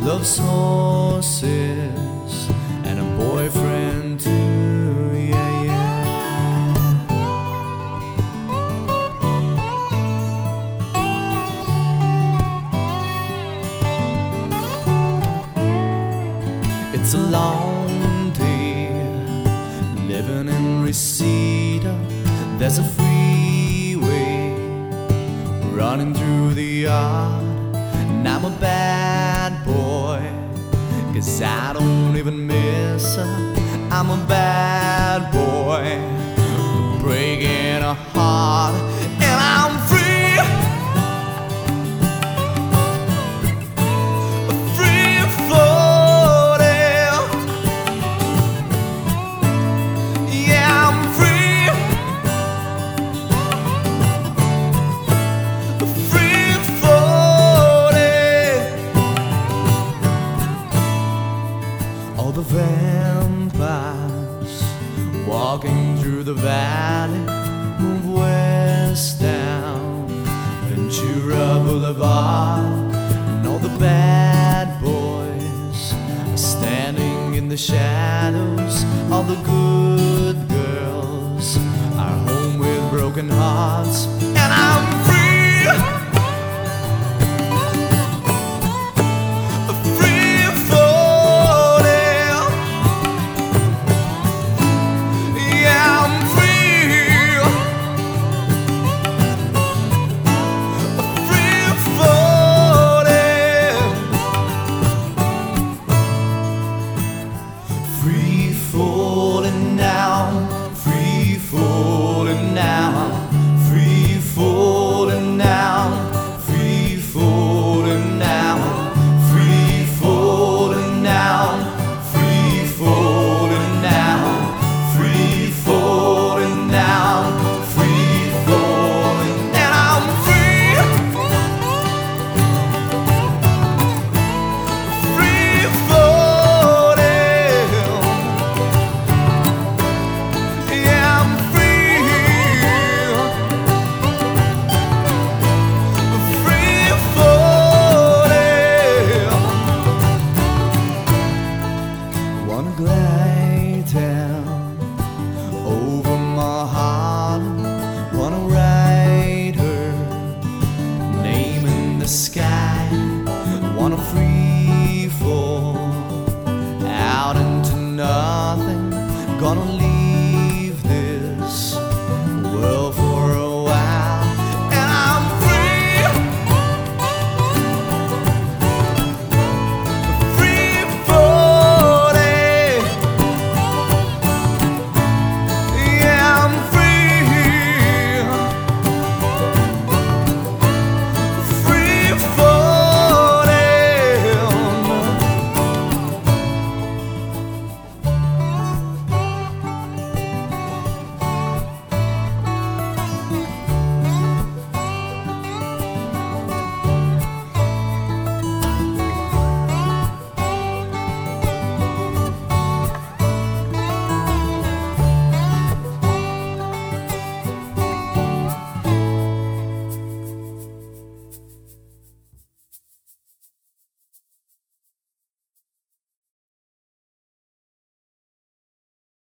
loves horses and a boyfriend too, yeah, yeah. It's a long day living in Reseda. There's a freeway running through the yard, and I'm a bad boy, 'cause I don't even miss her. I'm a bad boy, breaking a heart, and I'm free. Free floating. Yeah, I'm free. Free floating. All the vampires walking through the valley move west down Ventura Boulevard, and all the bad boys are standing in the shadows. All the good girls are home with broken hearts, and I'm free. Free floating. Yeah, I'm free. Free floating. Free falling now, free falling now, free falling now, free falling now, free falling now, free falling now, free falling now, free falling, and I'm free. Free floating. Yeah, I'm free. Free floating. Wanna glide down over my heart. Wanna write her name in the sky. Wanna free